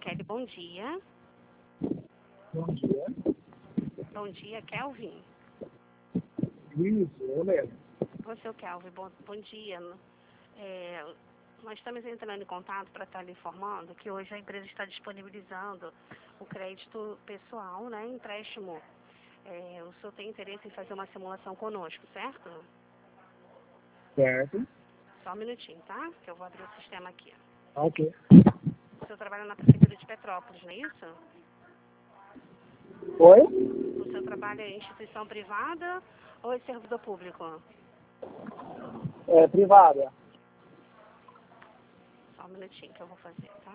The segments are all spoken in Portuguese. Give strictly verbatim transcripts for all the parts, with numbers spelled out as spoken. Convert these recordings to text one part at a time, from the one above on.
Kelly, bom dia. Bom dia. Bom dia, Kelvin. Isso, eu mesmo. Você, o Kelvin, bom, bom dia. É, nós estamos entrando em contato para estar lhe informando que hoje a empresa está disponibilizando o crédito pessoal, né, empréstimo. É, o senhor tem interesse em fazer uma simulação conosco, certo? Certo. Só um minutinho, tá? Que eu vou abrir o sistema aqui. Ok. O senhor trabalha na Prefeitura de Petrópolis, não é isso? Oi? O senhor trabalha em instituição privada ou em servidor público? É privada. Só um minutinho que eu vou fazer, tá?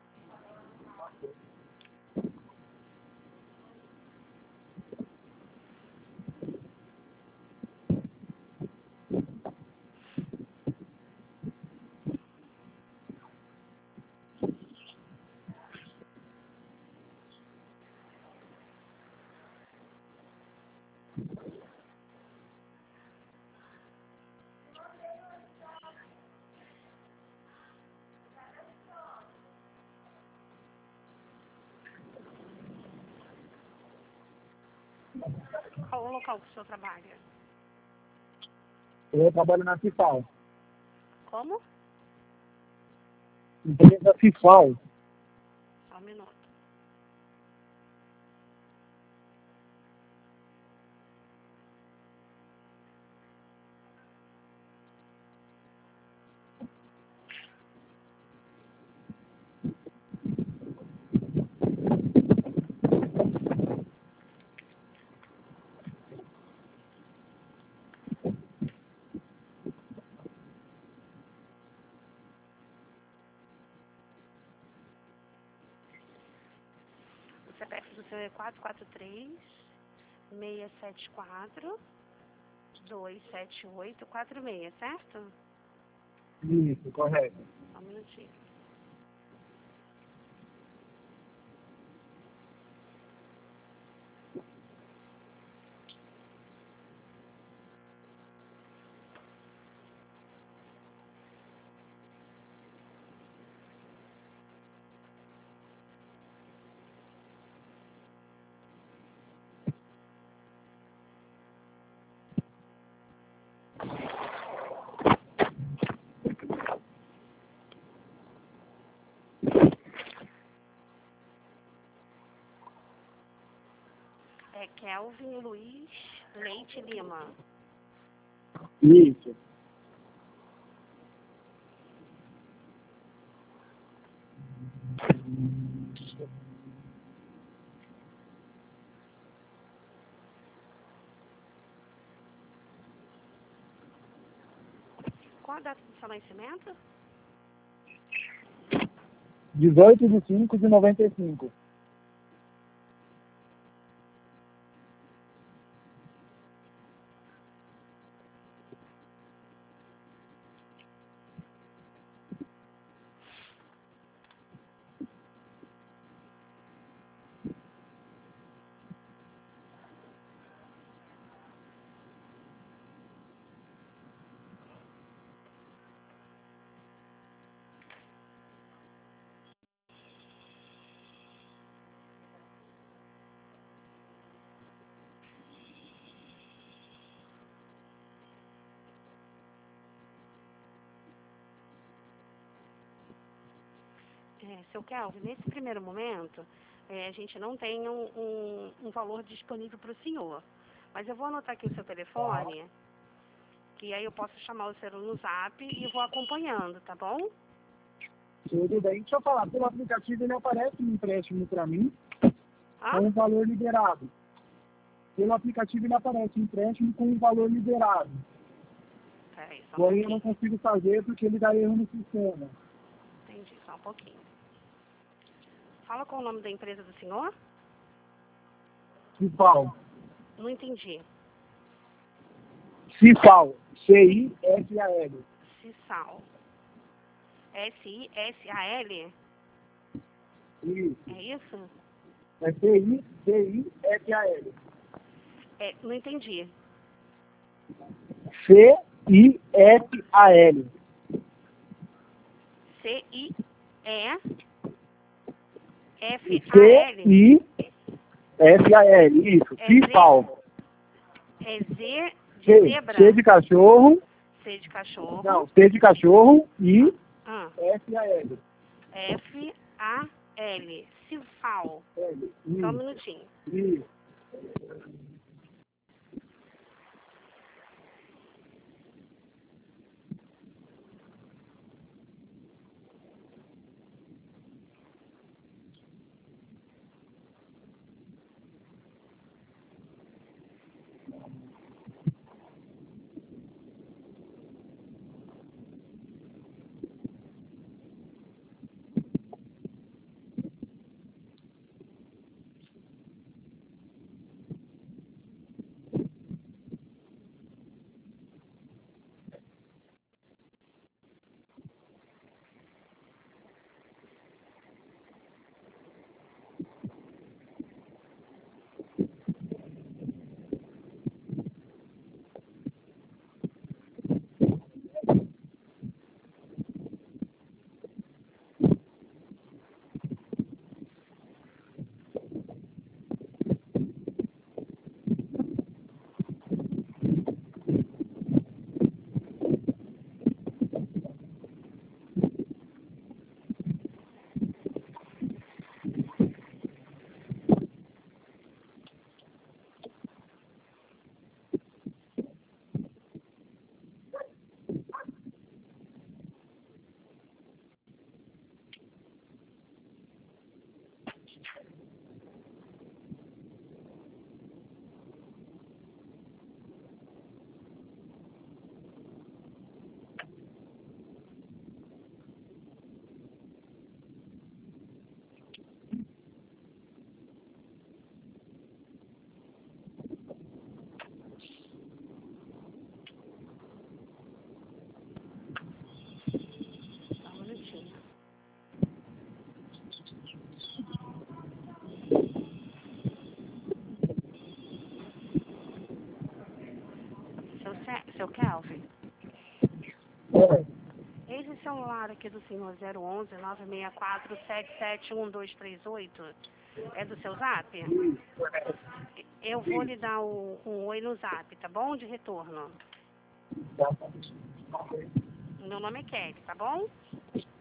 Qual o local que o senhor trabalha? Eu trabalho na Cifal. Como? Empresa Cifal. Só um minuto. O C P F do seu é quatro quatro três, seis sete quatro, dois sete oito quatro seis, certo? Isso, correto. Só um minutinho. É Kelvin Luiz Leite Lima. Isso. Qual a data do seu nascimento? dezoito de cinco de noventa e cinco. É, seu Kelvin, nesse primeiro momento, é, a gente não tem um, um, um valor disponível para o senhor. Mas eu vou anotar aqui o seu telefone, que aí eu posso chamar o senhor no zap e vou acompanhando, tá bom? Tudo bem. Deixa eu falar, pelo aplicativo ele aparece um empréstimo para mim Ah? com um valor liberado. Pelo aplicativo ele aparece um empréstimo com um valor liberado. Peraí, só um Porém eu pouquinho. não consigo fazer porque ele dá erro no sistema. Entendi, só um pouquinho. Fala qual o nome da empresa do senhor? Cifal. Não entendi. Cifal. C I F A L. Cisal. S I S A L? Isso. É isso? É C I C I F A L. É, não entendi. C I F A L. C I E F A C L. I F A L, isso. É Cifal. É Z de C, zebra. C de cachorro. C de cachorro. Não, C de cachorro e Ah, F A L. F A L. Cifal. L. Só um Isso. minutinho. Isso. Só um minutinho. Seu, Ce- seu Kelvin, É. esse celular aqui do senhor zero onze nove seis quatro sete sete um dois três oito é do seu zap? Eu vou lhe dar um, um oi no zap, tá bom? De retorno. Meu nome é Kelly, tá bom?